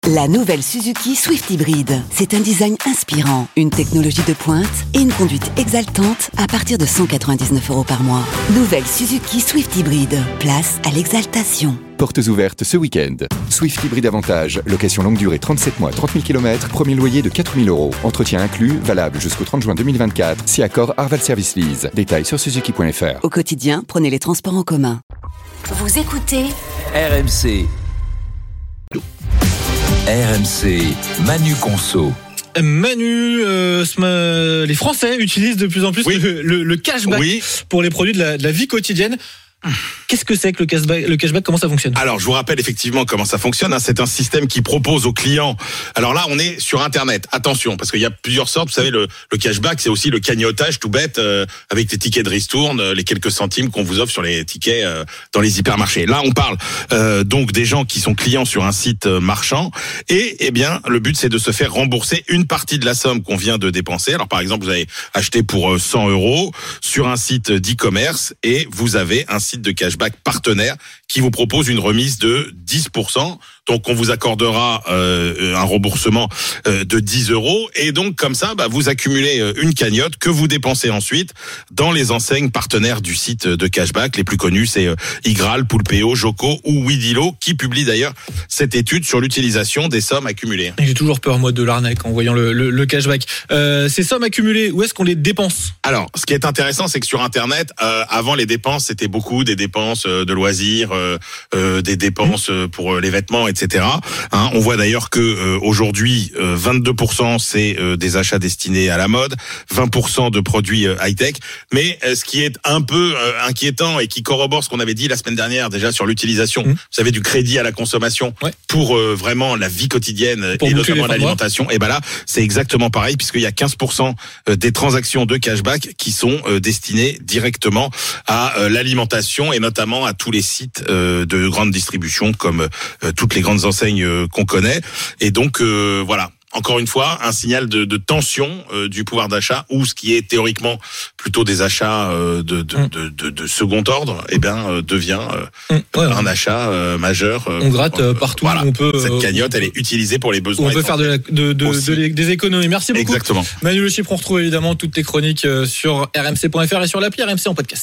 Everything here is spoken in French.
La nouvelle Suzuki Swift Hybrid. C'est un design inspirant, une technologie de pointe et une conduite exaltante à partir de 199 € par mois. Nouvelle Suzuki Swift Hybrid. Place à l'exaltation. Portes ouvertes ce week-end. Swift Hybrid Avantage. Location longue durée 37 mois, 30 000 km. Premier loyer de 4 000 €. Entretien inclus, valable jusqu'au 30 juin 2024. Si accord Arval Service Lease. Détails sur suzuki.fr. Au quotidien, prenez les transports en commun. Vous écoutez RMC. RMC, Manu Conso. Manu, les Français utilisent de plus en plus le cashback pour les produits de la vie quotidienne. Qu'est-ce que c'est que le cashback? Comment ça fonctionne? Alors, je vous rappelle effectivement comment ça fonctionne. C'est un système qui propose aux clients. Alors là, on est sur Internet. Attention, parce qu'il y a plusieurs sortes. Vous savez, le cashback, c'est aussi le cagnotage tout bête avec les tickets de ristourne, les quelques centimes qu'on vous offre sur les tickets dans les hypermarchés. Là, on parle donc des gens qui sont clients sur un site marchand. Et eh bien, le but, c'est de se faire rembourser une partie de la somme qu'on vient de dépenser. Alors, par exemple, vous avez acheté pour 100 € sur un site d'e-commerce et vous avez un site de cashback partenaire qui vous propose une remise de 10%. Donc, on vous accordera un remboursement de 10 € et donc comme ça, vous accumulez une cagnotte que vous dépensez ensuite dans les enseignes partenaires du site de cashback. Les plus connus, c'est Igral, Poulpeo, Joko ou Widilo qui publient d'ailleurs cette étude sur l'utilisation des sommes accumulées. J'ai toujours peur, moi, de l'arnaque en voyant le cashback. Ces sommes accumulées, où est-ce qu'on les dépense? Alors, ce qui est intéressant, c'est que sur Internet, avant les dépenses, c'était beaucoup des dépenses de loisirs, des dépenses pour les vêtements, etc. On voit d'ailleurs que aujourd'hui, 22% c'est des achats destinés à la mode, 20% de produits high-tech. Mais ce qui est un peu inquiétant et qui corrobore ce qu'on avait dit la semaine dernière déjà sur l'utilisation, vous savez, du crédit à la consommation pour vraiment la vie quotidienne et notamment l'alimentation. Et là, c'est exactement pareil puisqu'il y a 15% des transactions de cashback qui sont destinées directement à l'alimentation et notamment à tous les sites de grande distribution comme toutes les grandes enseignes qu'on connaît. Et donc voilà. Encore une fois, un signal de tension du pouvoir d'achat ou ce qui est théoriquement plutôt des achats de second ordre, devient un achat majeur. On gratte partout. Voilà. On peut, cette cagnotte, elle est utilisée pour les besoins. On peut faire des économies. Merci beaucoup. Exactement. Manu Le Chypre, on retrouve évidemment toutes tes chroniques sur rmc.fr et sur l'appli RMC en podcast.